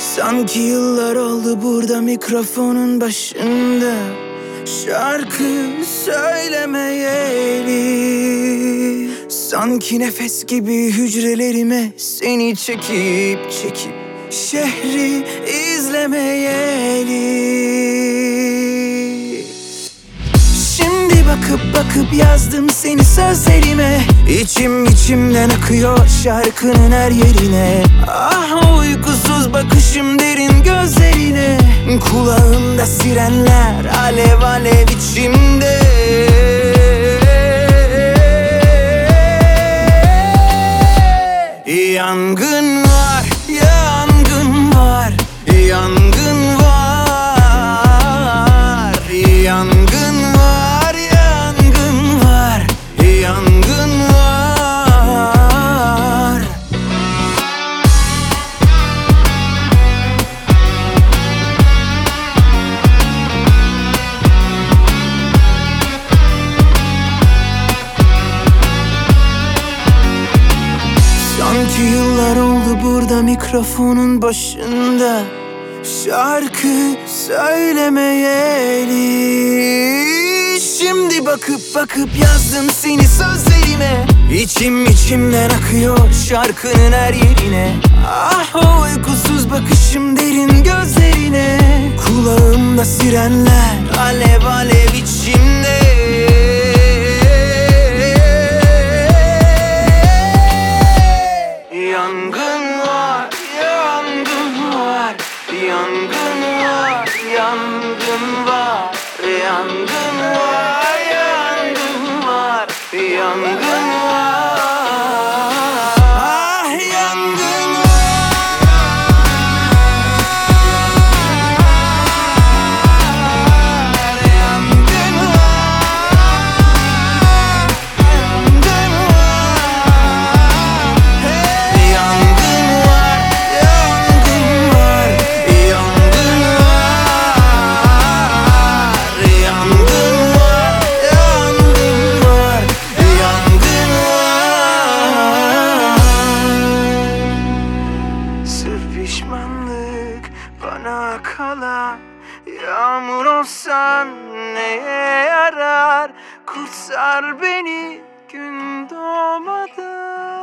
Sanki yıllar oldu burada mikrofonun başında, şarkı söylemeyeli. Sanki nefes gibi hücrelerime seni çekip şehri izlemeyeli. Şimdi bakıp yazdım seni sözlerime. İçimden akıyor şarkının her yerine. Ah, uykusuz bakışım derin gözlerine. Kulağımda sirenler alev alev içimde. Yangın var, yangın var, yangın var, yangın var, yangın var, yangın var. Sanki yıllar oldu burada mikrofonun başında, şarkı söylemeyeli. Şimdi bakıp yazdım seni sözlerime. İçimden akıyor şarkının her yerine. Ah, o uykusuz bakışım derin gözlerine. Kulağımda sirenler alev alev içimde. Yangın var, yangın var, yangın var, yangın var, yangın var, yangın var, yangın var. Ah, yangın var, yangın pişmanlık bana kalan. Yağmur olsan neye yarar? Kurtar beni gün doğmadan.